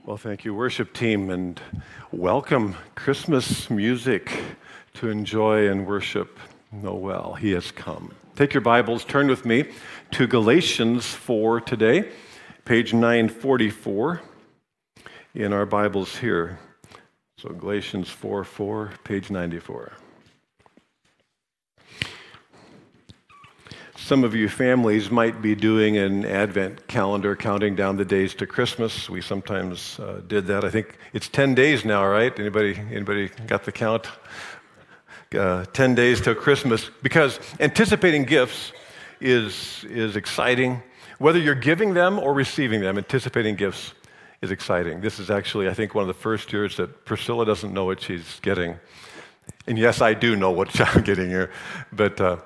Well, thank you, worship team, and welcome Christmas music to enjoy and worship Noel. He has come. Take your Bibles, turn with me to Galatians 4 today, page 944 in our Bibles here. So Galatians 4:4, page 94. Some of you families might be doing an Advent calendar, counting down the days to Christmas. We sometimes did that. I think it's 10 days now, right? Anybody got the count? 10 days till Christmas, because anticipating gifts is exciting. Whether you're giving them or receiving them, anticipating gifts is exciting. This is actually, I think, one of the first years that Priscilla doesn't know what she's getting. And yes, I do know what I'm getting here, but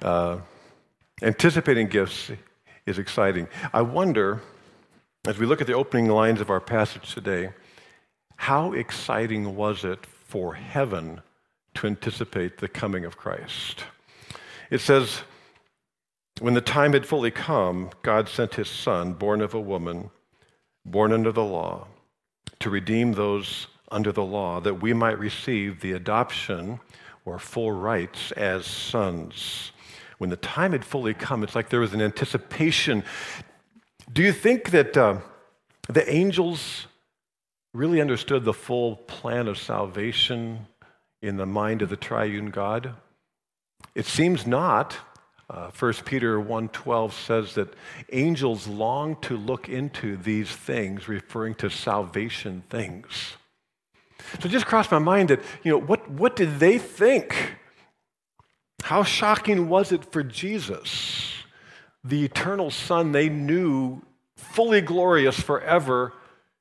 anticipating gifts is exciting. I wonder, as we look at the opening lines of our passage today, how exciting was it for heaven to anticipate the coming of Christ? It says, when the time had fully come, God sent his Son, born of a woman, born under the law, to redeem those under the law, that we might receive the adoption or full rights as sons. When the time had fully come, it's like there was an anticipation. Do you think that the angels really understood the full plan of salvation in the mind of the triune God? It seems not. 1 Peter 1:12 says that angels long to look into these things, referring to salvation things. So it just crossed my mind that, what did they think? How shocking was it for Jesus, the eternal Son they knew, fully glorious forever,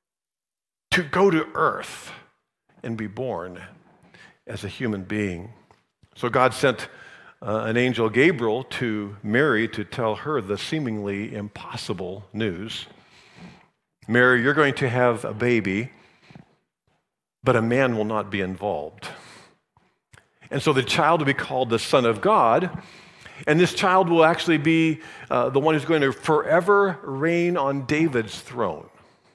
to go to earth and be born as a human being? So God sent an angel, Gabriel, to Mary to tell her the seemingly impossible news. Mary, you're going to have a baby, but a man will not be involved. And so the child will be called the Son of God, and this child will actually be the one who's going to forever reign on David's throne.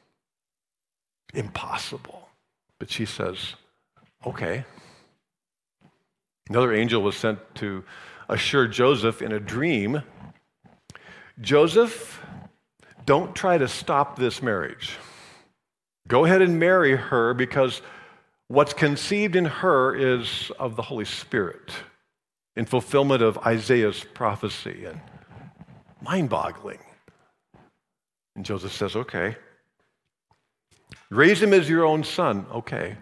Impossible. But she says, okay. Another angel was sent to assure Joseph in a dream, Joseph, don't try to stop this marriage. Go ahead and marry her, because what's conceived in her is of the Holy Spirit, in fulfillment of Isaiah's prophecy. And mind-boggling. And Joseph says, okay. Raise him as your own son. Okay.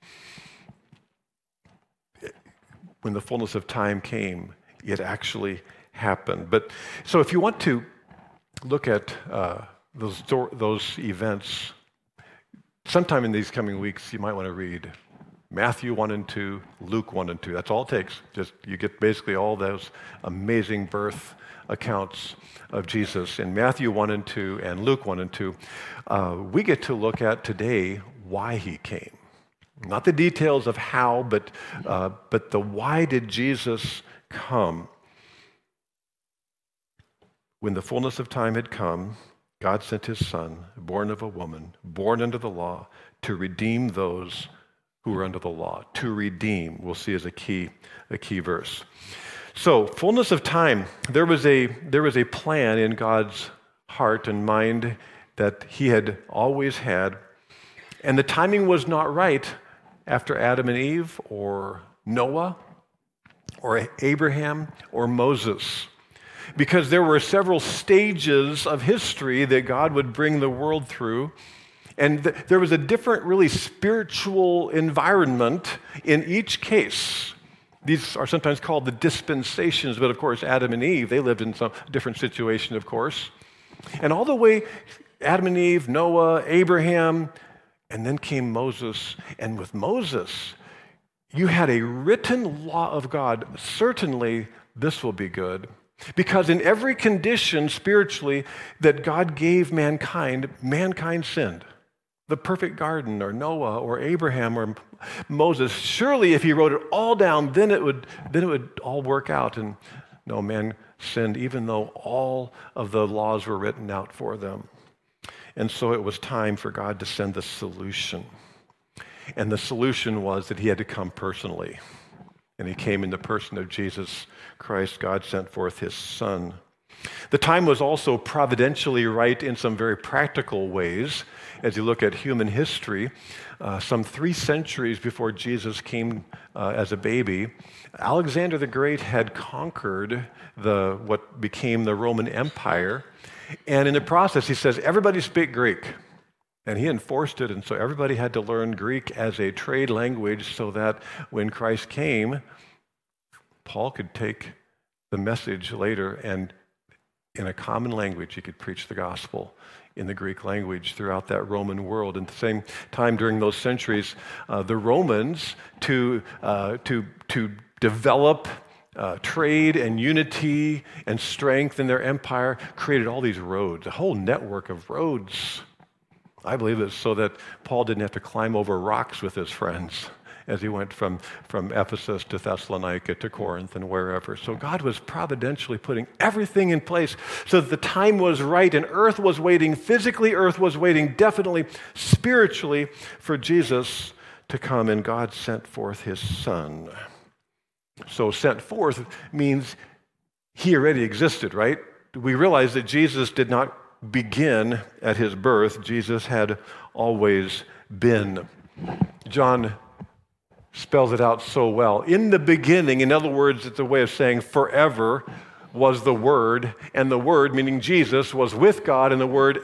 When the fullness of time came, it actually happened. But so if you want to look at those events, sometime in these coming weeks, you might want to read Matthew 1 and 2, Luke 1 and 2. That's all it takes. Just you get basically all those amazing birth accounts of Jesus in Matthew 1 and 2 and Luke 1 and 2. We get to look at today why he came. Not the details of how, but the why did Jesus come. When the fullness of time had come, God sent his Son, born of a woman, born under the law, to redeem those who were under the law. To redeem, we'll see as a key verse. So, fullness of time. There was a plan in God's heart and mind that he had always had, and the timing was not right after Adam and Eve, or Noah, or Abraham, or Moses, because there were several stages of history that God would bring the world through. And there was a different, really spiritual environment in each case. These are sometimes called the dispensations, but of course, Adam and Eve, they lived in some different situation, of course. And all the way, Adam and Eve, Noah, Abraham, and then came Moses. And with Moses, you had a written law of God. Certainly, this will be good. Because in every condition spiritually that God gave mankind, mankind sinned. The perfect garden, or Noah, or Abraham, or Moses. Surely if he wrote it all down, then it would all work out. And no, man sinned even though all of the laws were written out for them. And so it was time for God to send the solution. And the solution was that he had to come personally. And he came in the person of Jesus Christ. God sent forth his Son. The time was also providentially right in some very practical ways. As you look at human history, some 3 centuries before Jesus came as a baby, Alexander the Great had conquered what became the Roman Empire. And in the process, he says, everybody speak Greek. And he enforced it, and so everybody had to learn Greek as a trade language so that when Christ came, Paul could take the message later and in a common language, he could preach the gospel in the Greek language throughout that Roman world. At the same time, during those centuries, the Romans, to develop trade and unity and strength in their empire, created all these roads, a whole network of roads. I believe it's so that Paul didn't have to climb over rocks with his friends as he went from Ephesus to Thessalonica to Corinth and wherever. So God was providentially putting everything in place so that the time was right, and earth was waiting, physically earth was waiting, definitely spiritually, for Jesus to come, and God sent forth his Son. So sent forth means he already existed, right? We realize that Jesus did not begin at his birth. Jesus had always been. John spells it out so well. In the beginning, in other words, it's a way of saying forever was the Word, and the Word, meaning Jesus, was with God, and the Word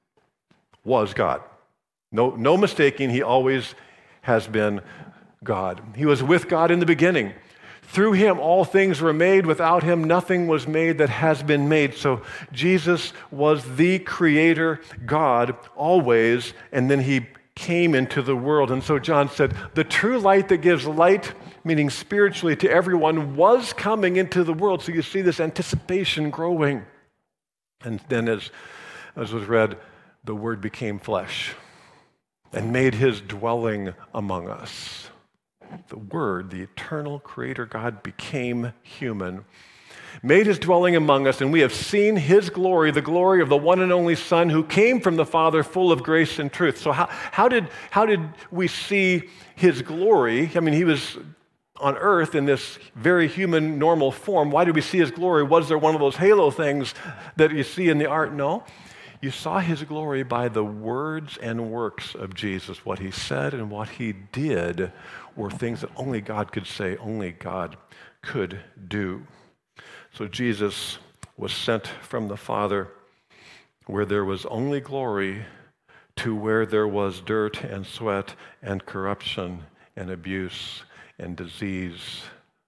was God. No mistaking, he always has been God. He was with God in the beginning. Through him all things were made. Without him nothing was made that has been made. So Jesus was the creator God always, and then he came into the world. And so John said, the true light that gives light, meaning spiritually to everyone, was coming into the world. So you see this anticipation growing. And then as was read, the Word became flesh and made his dwelling among us. The Word, the eternal creator God, became human, made his dwelling among us, and we have seen his glory, the glory of the one and only Son who came from the Father, full of grace and truth. So how did we see his glory? I mean, he was on earth in this very human, normal form. Why did we see his glory? Was there one of those halo things that you see in the art? No. You saw his glory by the words and works of Jesus. What he said and what he did were things that only God could say, only God could do. So Jesus was sent from the Father where there was only glory to where there was dirt and sweat and corruption and abuse and disease,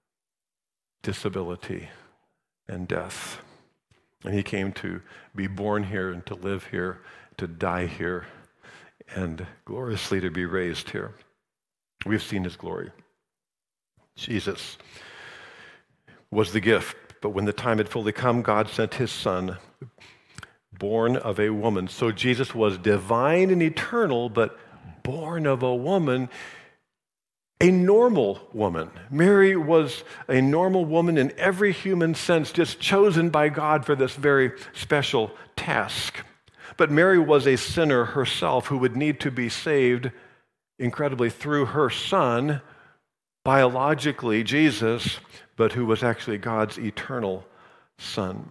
disability and death. And he came to be born here and to live here, to die here, and gloriously to be raised here. We've seen his glory. Jesus was the gift, but when the time had fully come, God sent his Son, born of a woman. So Jesus was divine and eternal, but born of a woman, a normal woman. Mary was a normal woman in every human sense, just chosen by God for this very special task. But Mary was a sinner herself who would need to be saved incredibly through her Son, biologically Jesus, but who was actually God's eternal Son.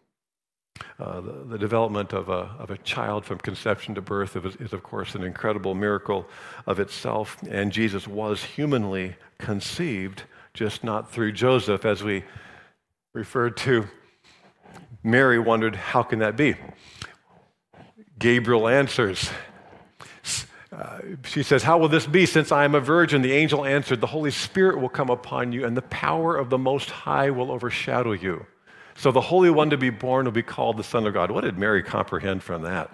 The development of a child from conception to birth is, of course, an incredible miracle of itself. And Jesus was humanly conceived, just not through Joseph, as we referred to. Mary wondered, how can that be? Gabriel answers. She says, how will this be since I am a virgin? The angel answered, the Holy Spirit will come upon you, and the power of the Most High will overshadow you. So the Holy One to be born will be called the Son of God. What did Mary comprehend from that?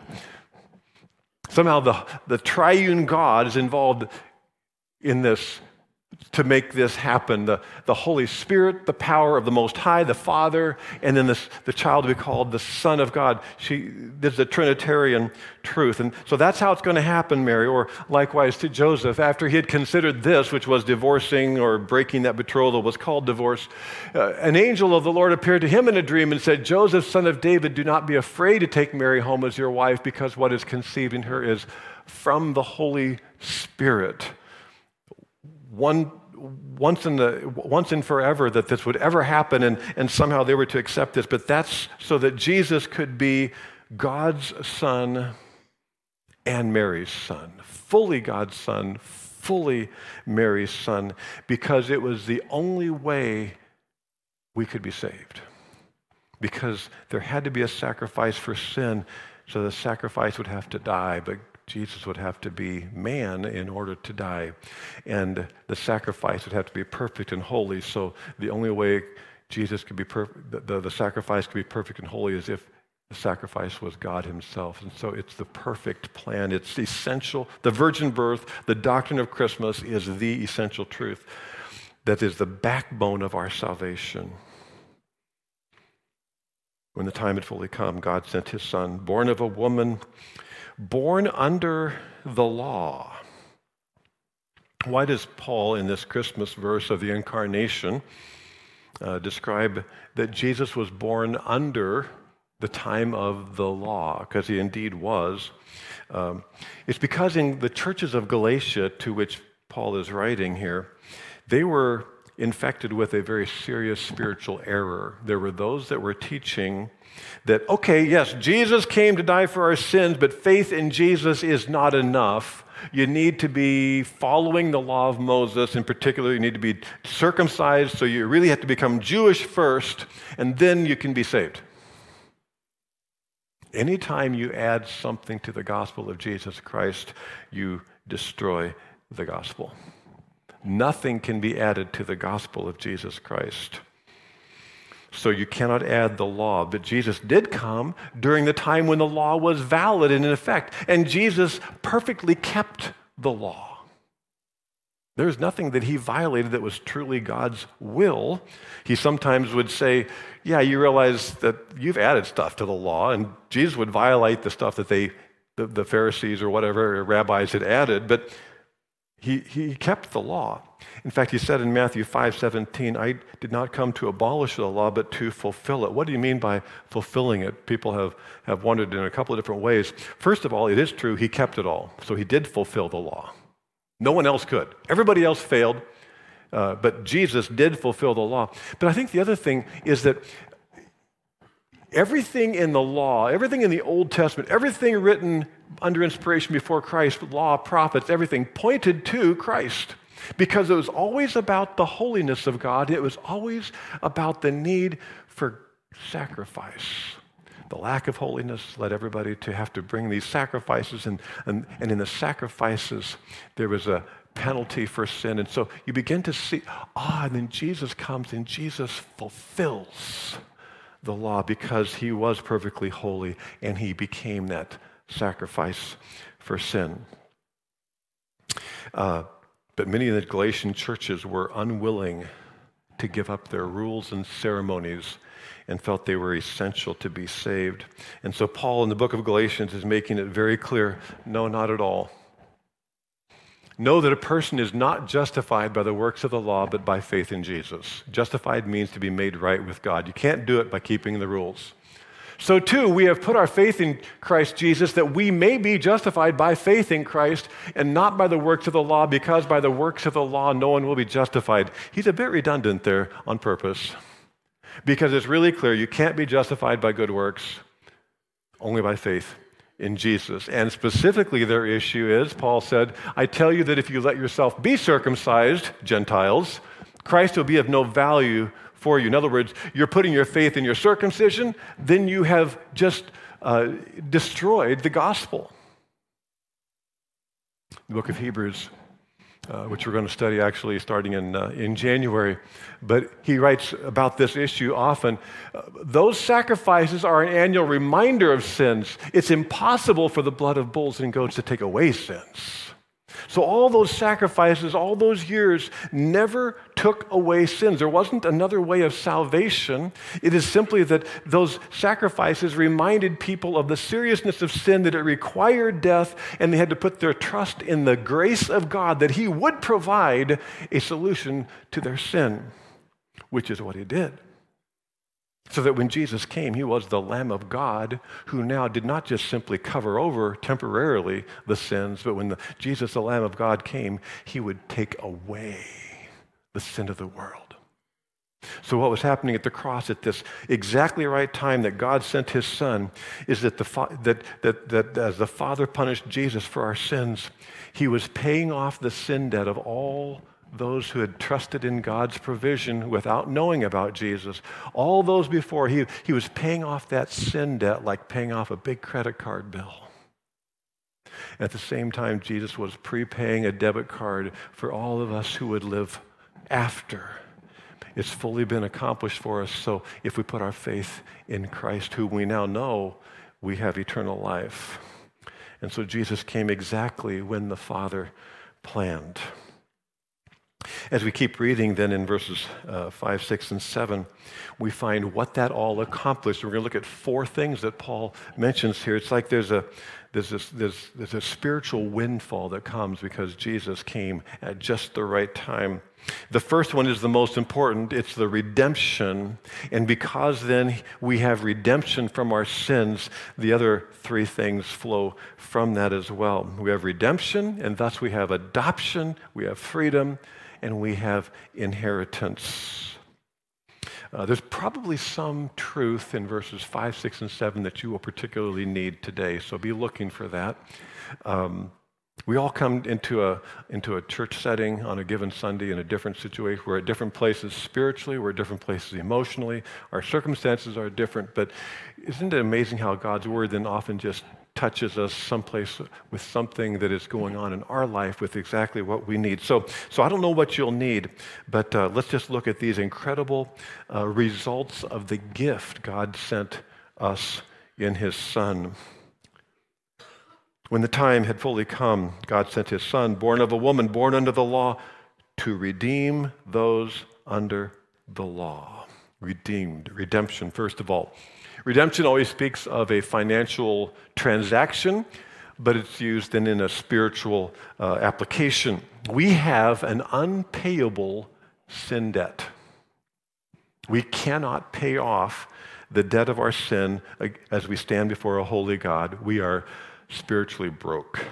Somehow the triune God is involved in this to make this happen. The Holy Spirit, the power of the Most High, the Father, and then the child to be called the Son of God. There's a Trinitarian truth. And so that's how it's going to happen, Mary. Or likewise to Joseph, after he had considered this, which was divorcing or breaking that betrothal, was called divorce, an angel of the Lord appeared to him in a dream and said, Joseph, son of David, do not be afraid to take Mary home as your wife, because what is conceived in her is from the Holy Spirit. Once and forever that this would ever happen, and somehow they were to accept this, but that's so that Jesus could be God's Son and Mary's Son, fully God's Son, fully Mary's Son, because it was the only way we could be saved. Because there had to be a sacrifice for sin, so the sacrifice would have to die, but Jesus would have to be man in order to die. And the sacrifice would have to be perfect and holy. So the only way Jesus could be perfect, the sacrifice could be perfect and holy, is if the sacrifice was God himself. And so it's the perfect plan. It's essential. The virgin birth, the doctrine of Christmas, is the essential truth that is the backbone of our salvation. When the time had fully come, God sent his Son, born of a woman, born under the law. Why does Paul, in this Christmas verse of the Incarnation, describe that Jesus was born under the time of the law? Because he indeed was. It's because in the churches of Galatia, to which Paul is writing here, they were infected with a very serious spiritual error. There were those that were teaching that, okay, yes, Jesus came to die for our sins, but faith in Jesus is not enough. You need to be following the law of Moses. In particular, you need to be circumcised, so you really have to become Jewish first, and then you can be saved. Anytime you add something to the gospel of Jesus Christ, you destroy the gospel. Nothing can be added to the gospel of Jesus Christ. So you cannot add the law. But Jesus did come during the time when the law was valid and in effect. And Jesus perfectly kept the law. There's nothing that he violated that was truly God's will. He sometimes would say, yeah, you realize that you've added stuff to the law. And Jesus would violate the stuff that the Pharisees or whatever rabbis had added. But He kept the law. In fact, he said in Matthew 5:17, I did not come to abolish the law, but to fulfill it. What do you mean by fulfilling it? People have wondered in a couple of different ways. First of all, it is true, he kept it all. So he did fulfill the law. No one else could. Everybody else failed, but Jesus did fulfill the law. But I think the other thing is that everything in the law, everything in the Old Testament, everything written under inspiration before Christ, law, prophets, everything pointed to Christ, because it was always about the holiness of God. It was always about the need for sacrifice. The lack of holiness led everybody to have to bring these sacrifices, and in the sacrifices there was a penalty for sin. And so you begin to see, and then Jesus comes and Jesus fulfills the law because he was perfectly holy and he became that sacrifice for sin. But many of the Galatian churches were unwilling to give up their rules and ceremonies and felt they were essential to be saved. And so Paul in the book of Galatians is making it very clear, no, not at all. Know that a person is not justified by the works of the law, but by faith in Jesus. Justified means to be made right with God. You can't do it by keeping the rules. So too, we have put our faith in Christ Jesus that we may be justified by faith in Christ and not by the works of the law, because by the works of the law, no one will be justified. He's a bit redundant there on purpose, because it's really clear you can't be justified by good works, only by faith in Jesus. And specifically their issue is, Paul said, I tell you that if you let yourself be circumcised, Gentiles, Christ will be of no value for you. In other words, you're putting your faith in your circumcision, then you have just destroyed the gospel. The book of Hebrews, which we're going to study actually starting in January, but he writes about this issue often. Those sacrifices are an annual reminder of sins. It's impossible for the blood of bulls and goats to take away sins. So all those sacrifices, all those years never took away sins. There wasn't another way of salvation. It is simply that those sacrifices reminded people of the seriousness of sin, that it required death, and they had to put their trust in the grace of God, that He would provide a solution to their sin, which is what He did. So that when Jesus came, He was the Lamb of God who now did not just simply cover over temporarily the sins, but when Jesus, the Lamb of God, came, He would take away the sin of the world. So what was happening at the cross at this exactly right time that God sent His Son is that as the Father punished Jesus for our sins, He was paying off the sin debt of all those who had trusted in God's provision without knowing about Jesus. All those before, he was paying off that sin debt like paying off a big credit card bill. At the same time, Jesus was prepaying a debit card for all of us who would live after. It's fully been accomplished for us. So if we put our faith in Christ, who we now know, we have eternal life. And so Jesus came exactly when the Father planned. As we keep reading then in verses 5, 6, and 7, we find what that all accomplished. We're going to look at four things that Paul mentions here. It's like there's a spiritual windfall that comes because Jesus came at just the right time. The first one is the most important. It's the redemption. And because then we have redemption from our sins, the other three things flow from that as well. We have redemption, and thus we have adoption, we have freedom, and we have inheritance. There's probably some truth in verses 5, 6, and 7 that you will particularly need today, so be looking for that. We all come into a church setting on a given Sunday in a different situation. We're at different places spiritually, we're at different places emotionally, our circumstances are different, but isn't it amazing how God's Word then often just touches us someplace with something that is going on in our life with exactly what we need. So I don't know what you'll need, but let's just look at these incredible results of the gift God sent us in His Son. When the time had fully come, God sent His Son, born of a woman, born under the law, to redeem those under the law. Redemption, first of all. Redemption always speaks of a financial transaction, but it's used then in a spiritual application. We have an unpayable sin debt. We cannot pay off the debt of our sin as we stand before a holy God. We are spiritually broke.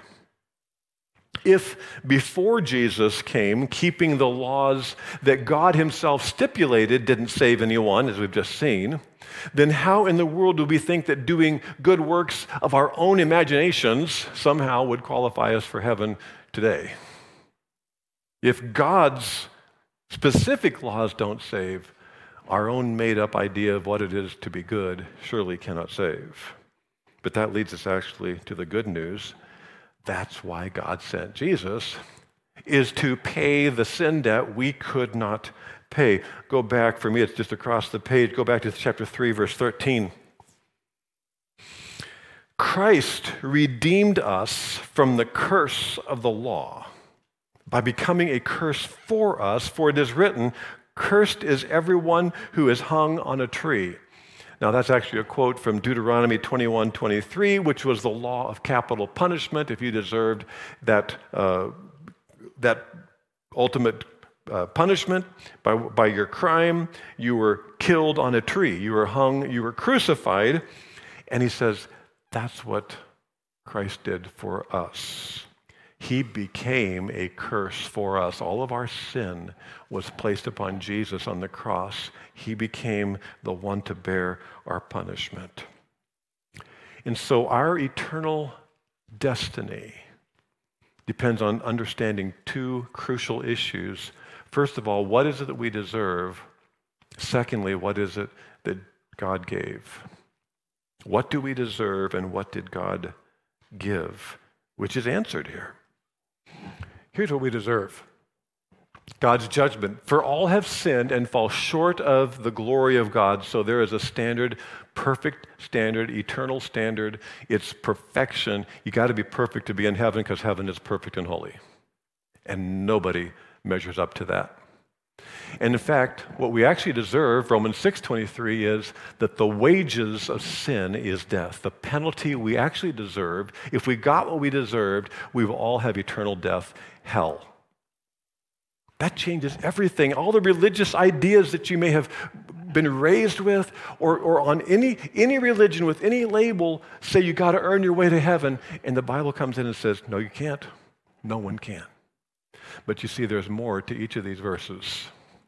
If before Jesus came, keeping the laws that God Himself stipulated didn't save anyone, as we've just seen, then how in the world do we think that doing good works of our own imaginations somehow would qualify us for heaven today? If God's specific laws don't save, our own made-up idea of what it is to be good surely cannot save. But that leads us actually to the good news. That's why God sent Jesus, is to pay the sin debt we could not pay. Go back, for me it's just across the page, go back to chapter 3, verse 13. Christ redeemed us from the curse of the law by becoming a curse for us, for it is written, "Cursed is everyone who is hung on a tree." Now, that's actually a quote from Deuteronomy 21:23, which was the law of capital punishment. If you deserved that ultimate punishment by your crime, you were killed on a tree. You were hung, you were crucified. And he says, that's what Christ did for us. He became a curse for us. All of our sin was placed upon Jesus on the cross. He became the one to bear our punishment. And so our eternal destiny depends on understanding two crucial issues. First of all, what is it that we deserve? Secondly, what is it that God gave? What do we deserve and what did God give? Which is answered here. Here's what we deserve. God's judgment. For all have sinned and fall short of the glory of God. So there is a standard, perfect standard, eternal standard. It's perfection. You got to be perfect to be in heaven because heaven is perfect and holy. And nobody measures up to that. And in fact, what we actually deserve, Romans 6:23, is that the wages of sin is death. The penalty we actually deserved, if we got what we deserved, we will all have eternal death, hell. That changes everything. All the religious ideas that you may have been raised with, or on any religion with any label, say you got to earn your way to heaven, and the Bible comes in and says, no, you can't. No one can. But you see, there's more to each of these verses.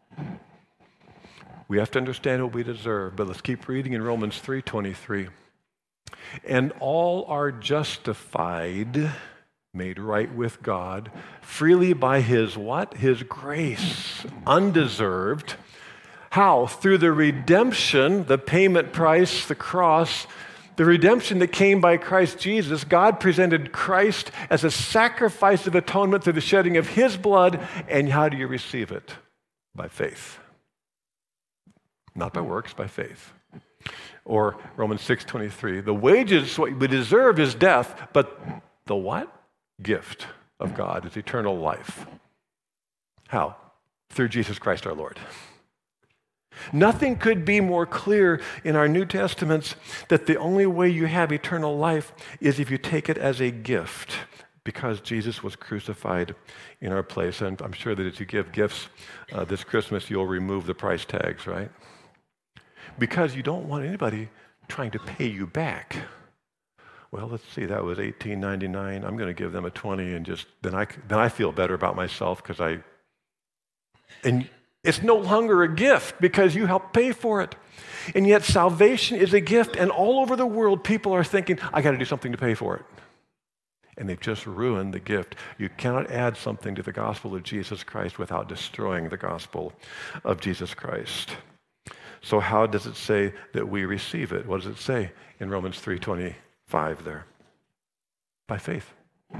We have to understand what we deserve, but let's keep reading in Romans 3:23. And all are justified, made right with God, freely by his what? His grace, undeserved. How? Through the redemption, the payment price, the cross, the redemption that came by Christ Jesus. God presented Christ as a sacrifice of atonement through the shedding of his blood. And how do you receive it? By faith. Not by works, by faith. Or Romans 6:23, the wages, what we deserve is death, but the what? Gift of God is eternal life. How? Through Jesus Christ our Lord. Nothing could be more clear in our New Testaments that the only way you have eternal life is if you take it as a gift, because Jesus was crucified in our place. And I'm sure that as you give gifts this Christmas, you'll remove the price tags, right? Because you don't want anybody trying to pay you back. Well, let's see, that was $18.99. I'm going to give them a $20, and just then I feel better about myself and it's no longer a gift because you helped pay for it. And yet salvation is a gift, and all over the world people are thinking, I got to do something to pay for it. And they've just ruined the gift. You cannot add something to the gospel of Jesus Christ without destroying the gospel of Jesus Christ. So how does it say that we receive it? What does it say in Romans 3:25 there? By faith.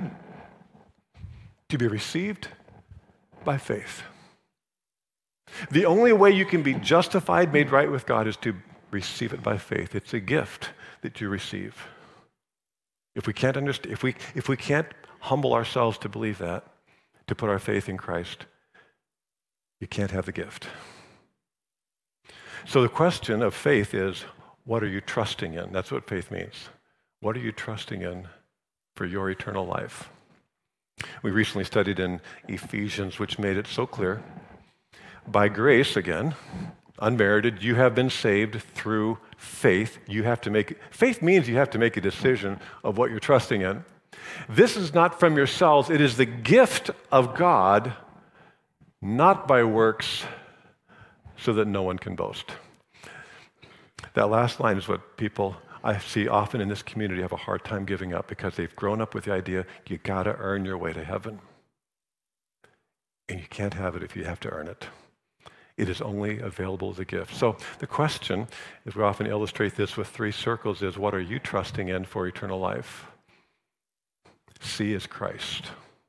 To be received by faith. The only way you can be justified, made right with God, is to receive it by faith. It's a gift that you receive. If we can't understand, if we can't humble ourselves to believe that, to put our faith in Christ, you can't have the gift. So the question of faith is, what are you trusting in? That's what faith means. What are you trusting in for your eternal life? We recently studied in Ephesians, which made it so clear. By grace, again, unmerited, you have been saved through faith. Faith means you have to make a decision of what you're trusting in. This is not from yourselves. It is the gift of God, not by works, so that no one can boast. That last line is what people I see often in this community have a hard time giving up, because they've grown up with the idea you got to earn your way to heaven. And you can't have it if you have to earn it. It is only available as a gift. So the question, as we often illustrate this with 3 circles, is what are you trusting in for eternal life? C is Christ.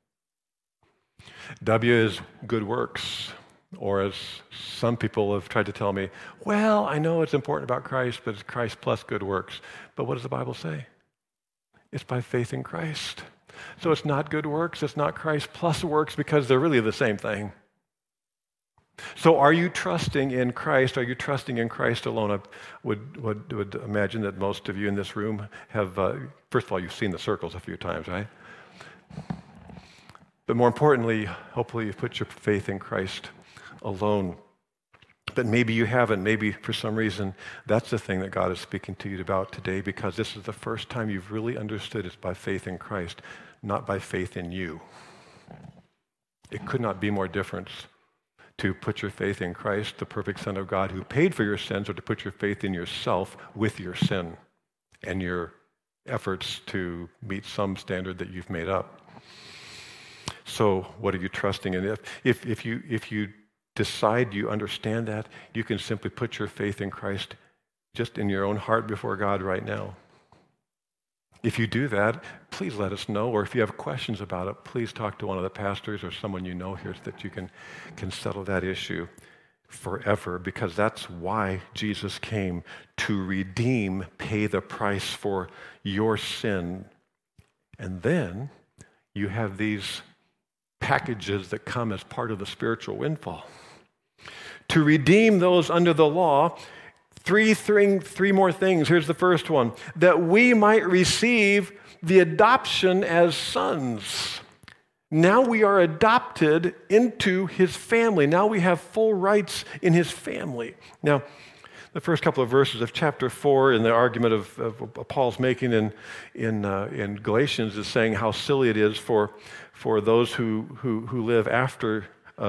W is good works. Or as some people have tried to tell me, well, I know it's important about Christ, but it's Christ plus good works. But what does the Bible say? It's by faith in Christ. So it's not good works, it's not Christ plus works, because they're really the same thing. So are you trusting in Christ? Are you trusting in Christ alone? I would imagine that most of you in this room have, first of all, you've seen the circles a few times, right? But more importantly, hopefully you've put your faith in Christ alone. But maybe you haven't. Maybe for some reason that's the thing that God is speaking to you about today, because this is the first time you've really understood it's by faith in Christ, not by faith in you. It could not be more different to put your faith in Christ, the perfect Son of God who paid for your sins, or to put your faith in yourself with your sin and your efforts to meet some standard that you've made up. So what are you trusting in? If you decide you understand that, you can simply put your faith in Christ just in your own heart before God right now. If you do that, please let us know. Or if you have questions about it, please talk to one of the pastors or someone you know here so that you can settle that issue forever, because that's why Jesus came, to redeem, pay the price for your sin. And then you have these packages that come as part of the spiritual windfall. To redeem those under the law, three more things. Here's the first one: that we might receive the adoption as sons. Now we are adopted into his family. Now we have full rights in his family. Now, the first couple of verses of chapter 4 in the argument of Paul's making in Galatians is saying how silly it is for those who live after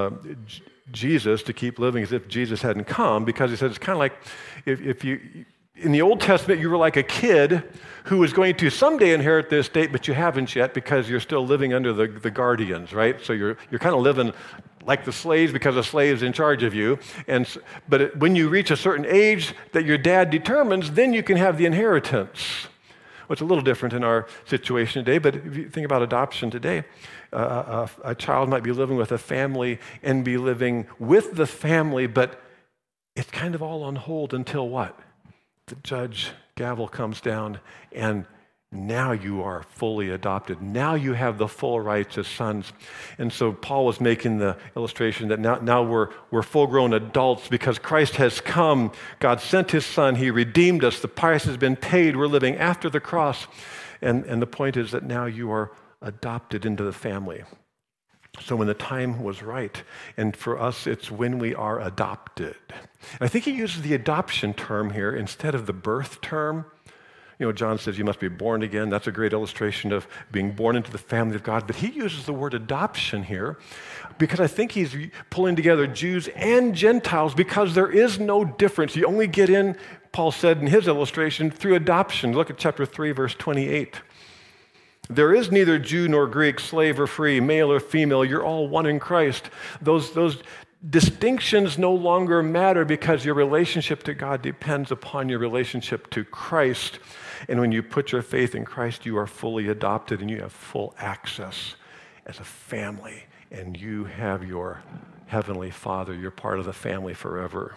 Jesus to keep living as if Jesus hadn't come, because he says it's kind of like if you, in the Old Testament, you were like a kid who was going to someday inherit the estate, but you haven't yet because you're still living under the guardians, right? So you're kind of living like the slaves because the slave's in charge of you. But when you reach a certain age that your dad determines, then you can have the inheritance. Well, it's a little different in our situation today, but if you think about adoption today, a child might be living with a family and be living with the family, but it's kind of all on hold until what? The judge gavel comes down, and now you are fully adopted. Now you have the full rights as sons. And so Paul was making the illustration that now we're full-grown adults because Christ has come. God sent his son. He redeemed us. The price has been paid. We're living after the cross. And the point is that now you are adopted into the family. So when the time was right, and for us, it's when we are adopted. And I think he uses the adoption term here instead of the birth term. You know, John says you must be born again. That's a great illustration of being born into the family of God. But he uses the word adoption here because I think he's pulling together Jews and Gentiles because there is no difference. You only get in, Paul said in his illustration, through adoption. Look at chapter 3, verse 28. There is neither Jew nor Greek, slave or free, male or female. You're all one in Christ. Those distinctions no longer matter because your relationship to God depends upon your relationship to Christ. And when you put your faith in Christ, you are fully adopted and you have full access as a family. And you have your heavenly Father. You're part of the family forever.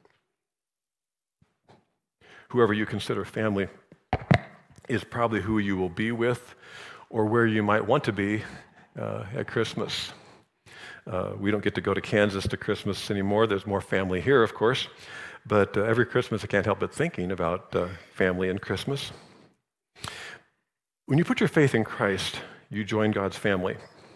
Whoever you consider family is probably who you will be with or where you might want to be at Christmas. We don't get to go to Kansas to Christmas anymore. There's more family here, of course. But every Christmas, I can't help but thinking about family and Christmas. When you put your faith in Christ, you join God's family.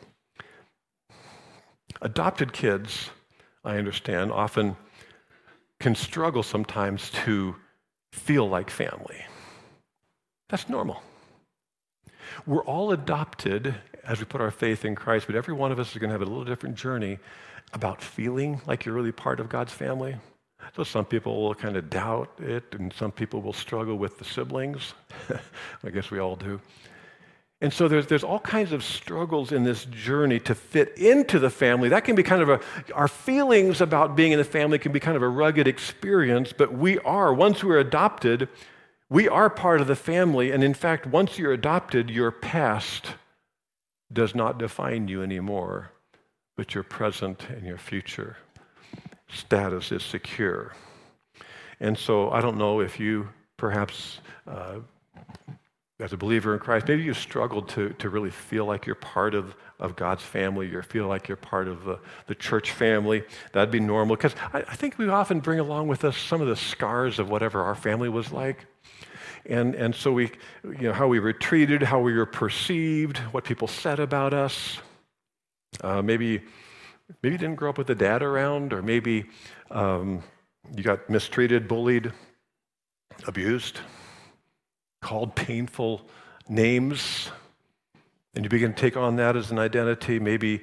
Adopted kids, I understand, often can struggle sometimes to feel like family. That's normal. We're all adopted as we put our faith in Christ, but every one of us is going to have a little different journey about feeling like you're really part of God's family. So some people will kind of doubt it, and some people will struggle with the siblings. I guess we all do. And so there's all kinds of struggles in this journey to fit into the family. That can be kind of our feelings about being in the family can be kind of a rugged experience, but once we're adopted, we are part of the family, and in fact, once you're adopted, your past does not define you anymore, but your present and your future status is secure. And so I don't know if you perhaps, as a believer in Christ, maybe you struggled to really feel like you're part of God's family, you feel like you're part of the church family. That'd be normal, because I think we often bring along with us some of the scars of whatever our family was like. And so we, how we were treated, how we were perceived, what people said about us. Maybe you didn't grow up with a dad around, or maybe you got mistreated, bullied, abused, called painful names, and you begin to take on that as an identity. Maybe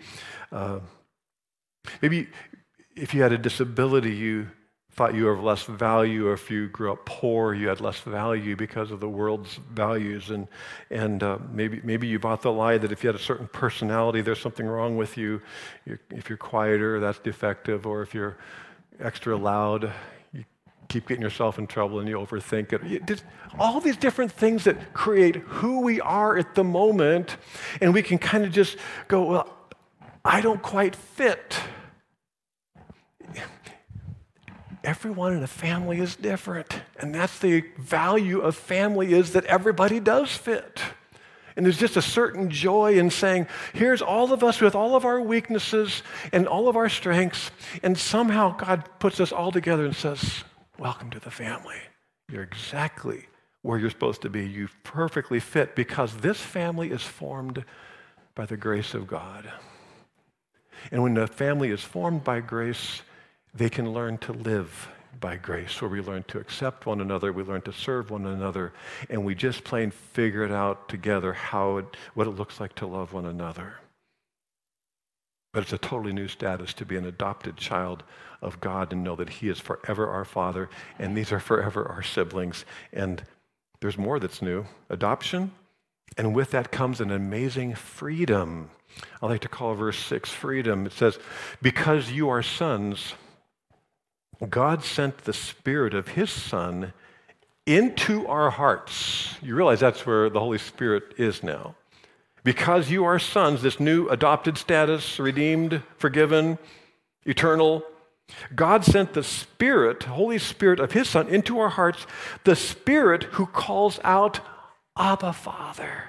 if you had a disability, you thought you were of less value, or if you grew up poor, you had less value because of the world's values. And maybe you bought the lie that if you had a certain personality, there's something wrong with you. If you're quieter, that's defective, or if you're extra loud, you keep getting yourself in trouble and you overthink it. All these different things that create who we are at the moment, and we can kind of just go, well, I don't quite fit. Everyone in a family is different, and that's the value of family, is that everybody does fit. And there's just a certain joy in saying, here's all of us with all of our weaknesses and all of our strengths, and somehow God puts us all together and says, welcome to the family. You're exactly where you're supposed to be. You perfectly fit because this family is formed by the grace of God. And when the family is formed by grace, they can learn to live by grace, where we learn to accept one another, we learn to serve one another, and we just plain figure it out together what it looks like to love one another. But it's a totally new status to be an adopted child of God and know that He is forever our Father, and these are forever our siblings. And there's more that's new, adoption, and with that comes an amazing freedom. I like to call verse 6 freedom. It says, because you are sons, God sent the Spirit of His Son into our hearts. You realize that's where the Holy Spirit is now. Because you are sons, this new adopted status, redeemed, forgiven, eternal, God sent the Spirit, Holy Spirit of His Son into our hearts, the Spirit who calls out, Abba, Father.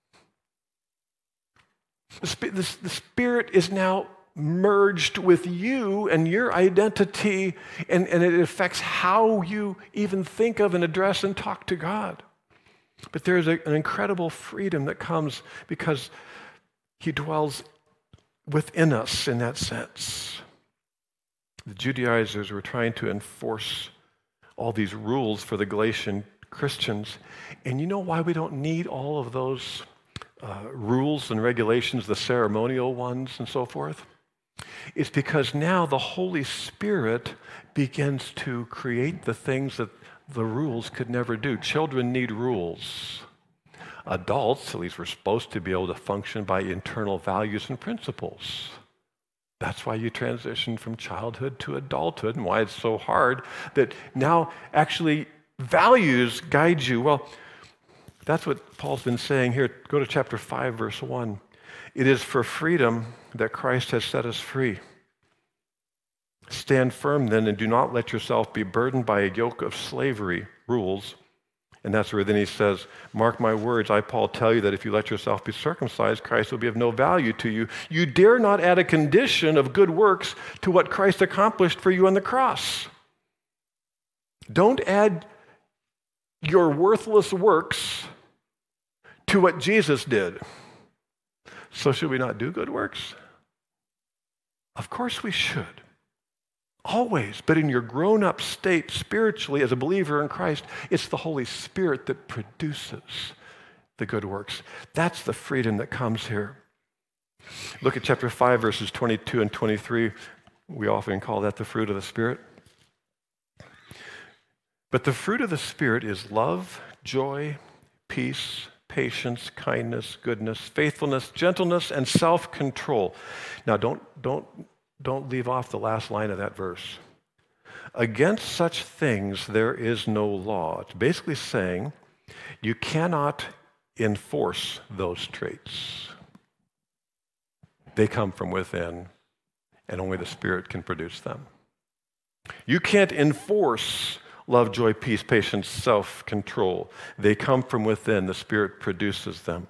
The Spirit is now merged with you and your identity, and it affects how you even think of and address and talk to God. But there's an incredible freedom that comes because He dwells within us in that sense. The Judaizers were trying to enforce all these rules for the Galatian Christians, and you know why we don't need all of those rules and regulations, the ceremonial ones and so forth? It's because now the Holy Spirit begins to create the things that the rules could never do. Children need rules. Adults, at least we're supposed to be able to function by internal values and principles. That's why you transition from childhood to adulthood and why it's so hard that now actually values guide you. Well, that's what Paul's been saying here. Go to chapter 5, verse 1. It is for freedom that Christ has set us free. Stand firm then and do not let yourself be burdened by a yoke of slavery rules. And that's where then he says, mark my words, I, Paul, tell you that if you let yourself be circumcised, Christ will be of no value to you. You dare not add a condition of good works to what Christ accomplished for you on the cross. Don't add your worthless works to what Jesus did. So should we not do good works? Of course we should. Always. But in your grown-up state spiritually as a believer in Christ, it's the Holy Spirit that produces the good works. That's the freedom that comes here. Look at chapter 5, verses 22 and 23. We often call that the fruit of the Spirit. But the fruit of the Spirit is love, joy, peace, patience, kindness, goodness, faithfulness, gentleness, and self-control. Now, don't leave off the last line of that verse. Against such things there is no law. It's basically saying you cannot enforce those traits. They come from within, and only the Spirit can produce them. You can't enforce love, joy, peace, patience, self-control. They come from within. The Spirit produces them.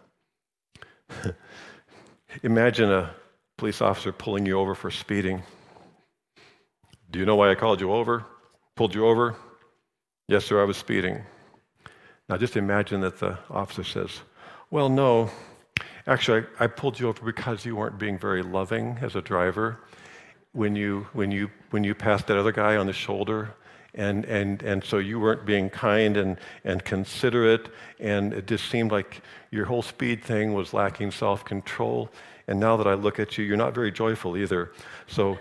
Imagine a police officer pulling you over for speeding. Do you know why I called you over? Pulled you over? Yes, sir, I was speeding. Now just imagine that the officer says, well, no, actually I pulled you over because you weren't being very loving as a driver when you passed that other guy on the shoulder. And so you weren't being kind and considerate, and it just seemed like your whole speed thing was lacking self-control. And now that I look at you, you're not very joyful either. So,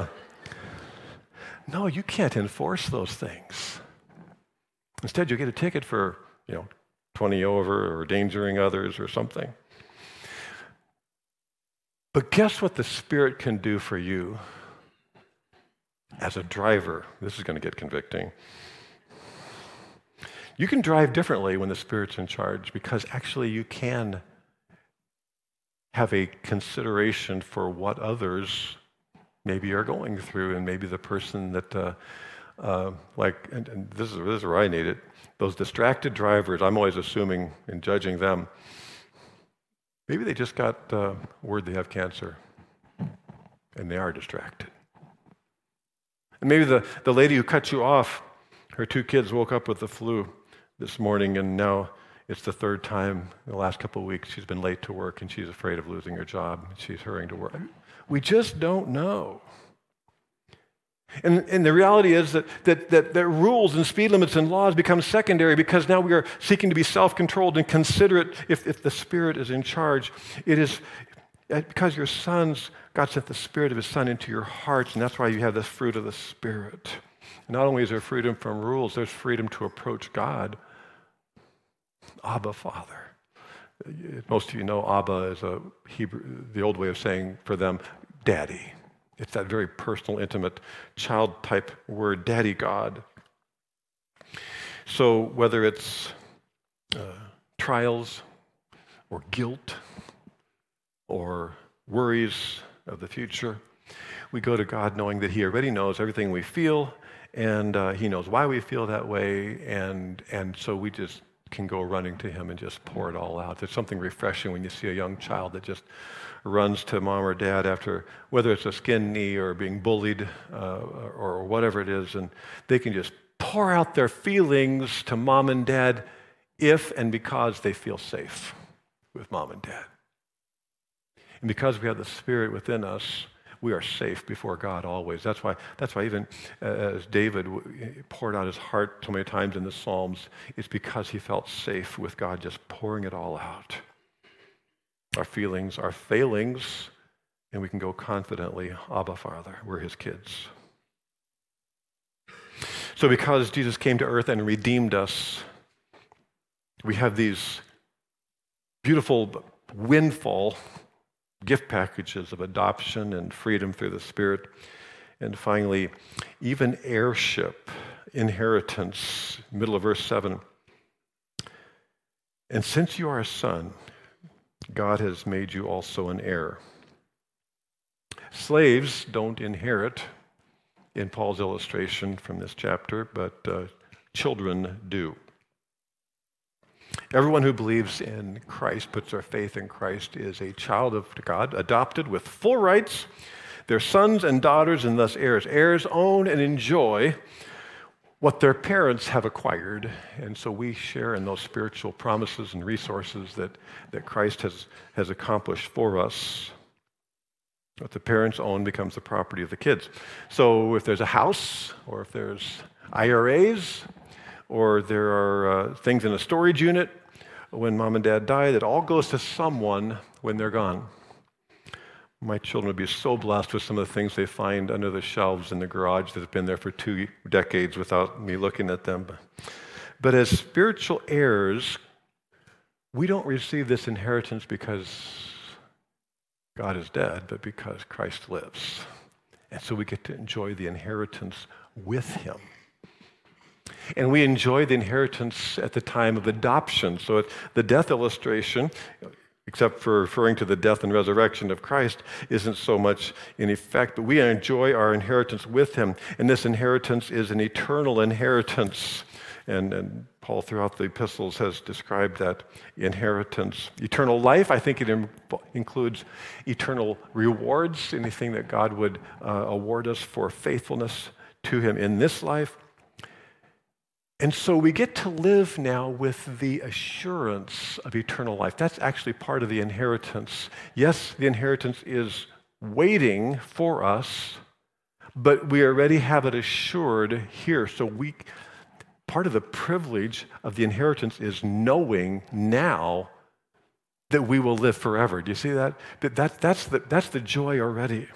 no, you can't enforce those things. Instead, you get a ticket for, 20 over or endangering others or something. But guess what the Spirit can do for you? As a driver, this is going to get convicting. You can drive differently when the Spirit's in charge because actually you can have a consideration for what others maybe are going through, and maybe the person that, and this is where I need it, those distracted drivers, I'm always assuming and judging them. Maybe they just got word they have cancer and they are distracted. And maybe the lady who cut you off, her 2 kids woke up with the flu this morning, and now it's the 3rd time in the last couple of weeks she's been late to work and she's afraid of losing her job. She's hurrying to work. We just don't know. And the reality is that rules and speed limits and laws become secondary because now we are seeking to be self-controlled and considerate if the Spirit is in charge. It is because your sons, God sent the Spirit of His Son into your hearts, and that's why you have this fruit of the Spirit. And not only is there freedom from rules, there's freedom to approach God. Abba, Father. Most of you know Abba is a Hebrew, the old way of saying for them, Daddy. It's that very personal, intimate, child-type word, Daddy God. So whether it's trials or guilt or worries of the future, we go to God knowing that He already knows everything we feel, and He knows why we feel that way, and so we just can go running to Him and just pour it all out. There's something refreshing when you see a young child that just runs to mom or dad after, whether it's a skinned knee or being bullied or whatever it is, and they can just pour out their feelings to mom and dad if and because they feel safe with mom and dad. And because we have the Spirit within us, we are safe before God always. That's why even as David poured out his heart so many times in the Psalms, it's because he felt safe with God just pouring it all out. Our feelings, our failings, and we can go confidently, Abba, Father, we're His kids. So because Jesus came to earth and redeemed us, we have these beautiful windfall gift packages of adoption and freedom through the Spirit. And finally, even heirship, inheritance, middle of verse 7. And since you are a son, God has made you also an heir. Slaves don't inherit in Paul's illustration from this chapter, but children do. Everyone who believes in Christ, puts their faith in Christ, is a child of God, adopted with full rights. They're sons and daughters and thus heirs. Heirs own and enjoy what their parents have acquired. And so we share in those spiritual promises and resources that Christ has accomplished for us. What the parents own becomes the property of the kids. So if there's a house, or if there's IRAs, or there are things in a storage unit when mom and dad die, that all goes to someone when they're gone. My children would be so blessed with some of the things they find under the shelves in the garage that have been there for 2 decades without me looking at them. But as spiritual heirs, we don't receive this inheritance because God is dead, but because Christ lives. And so we get to enjoy the inheritance with Him. And we enjoy the inheritance at the time of adoption. So the death illustration, except for referring to the death and resurrection of Christ, isn't so much in effect, but we enjoy our inheritance with Him. And this inheritance is an eternal inheritance. And Paul, throughout the epistles, has described that inheritance. Eternal life, I think it includes eternal rewards, anything that God would award us for faithfulness to Him in this life. And so we get to live now with the assurance of eternal life. That's actually part of the inheritance. Yes, the inheritance is waiting for us, but we already have it assured here. So part of the privilege of the inheritance is knowing now that we will live forever. Do you see that? That's the joy already.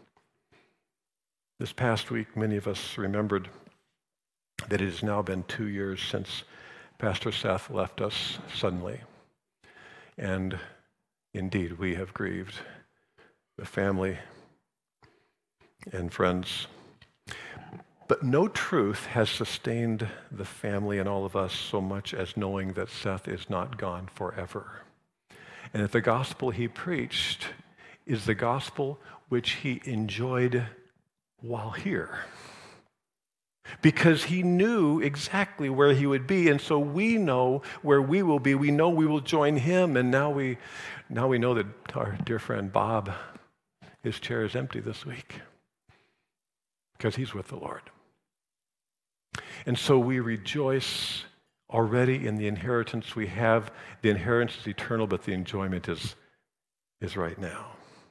This past week, many of us remembered that it has now been 2 years since Pastor Seth left us suddenly. And indeed, we have grieved the family and friends. But no truth has sustained the family and all of us so much as knowing that Seth is not gone forever. And that the gospel he preached is the gospel which he enjoyed while here. because he knew exactly where he would be. And so we know where we will be. We know we will join him. And now we know that our dear friend Bob, his chair is empty this week because he's with the Lord. And so we rejoice already in the inheritance we have. The inheritance is eternal, but the enjoyment is right now.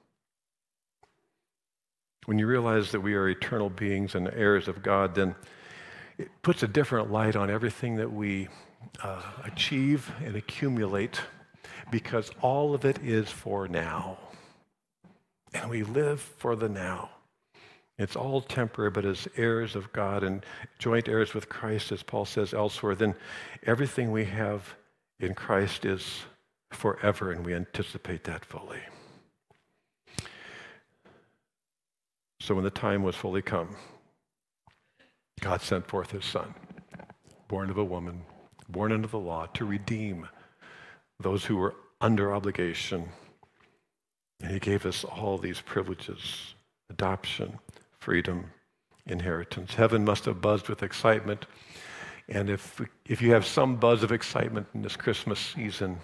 When you realize that we are eternal beings and heirs of God, then it puts a different light on everything that we achieve and accumulate, because all of it is for now. And we live for the now. It's all temporary, but as heirs of God and joint heirs with Christ, as Paul says elsewhere, then everything we have in Christ is forever, and we anticipate that fully. So when the time was fully come, God sent forth his Son, born of a woman, born under the law, to redeem those who were under obligation. And he gave us all these privileges: adoption, freedom, inheritance. Heaven must have buzzed with excitement. And if you have some buzz of excitement in this Christmas season,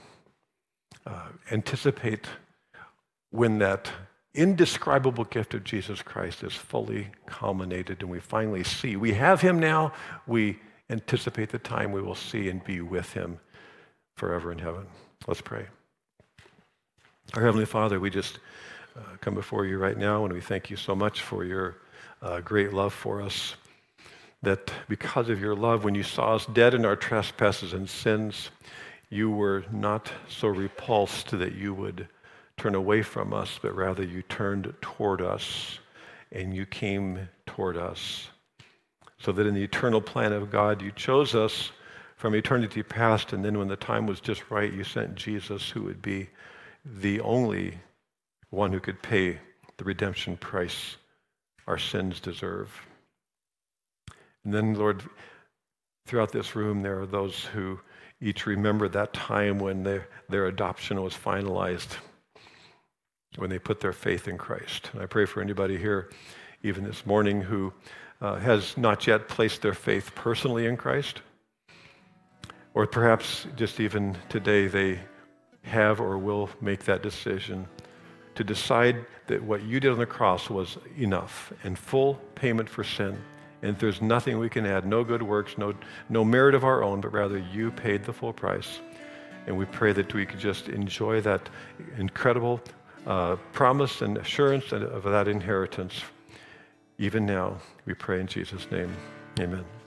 anticipate when that indescribable gift of Jesus Christ is fully culminated and we finally see. We have him now. We anticipate the time we will see and be with him forever in heaven. Let's pray. Our Heavenly Father, we just come before you right now, and we thank you so much for your great love for us, that because of your love, when you saw us dead in our trespasses and sins, you were not so repulsed that you would turn away from us, but rather you turned toward us and you came toward us, so that in the eternal plan of God, you chose us from eternity past, and then when the time was just right, you sent Jesus, who would be the only one who could pay the redemption price our sins deserve. And then, Lord, throughout this room, there are those who each remember that time when their adoption was finalized, when they put their faith in Christ. And I pray for anybody here, even this morning, who has not yet placed their faith personally in Christ, or perhaps just even today they have or will make that decision to decide that what you did on the cross was enough and full payment for sin. And there's nothing we can add, no good works, no merit of our own, but rather you paid the full price. And we pray that we could just enjoy that incredible promise and assurance of that inheritance. Even now, we pray in Jesus' name. Amen.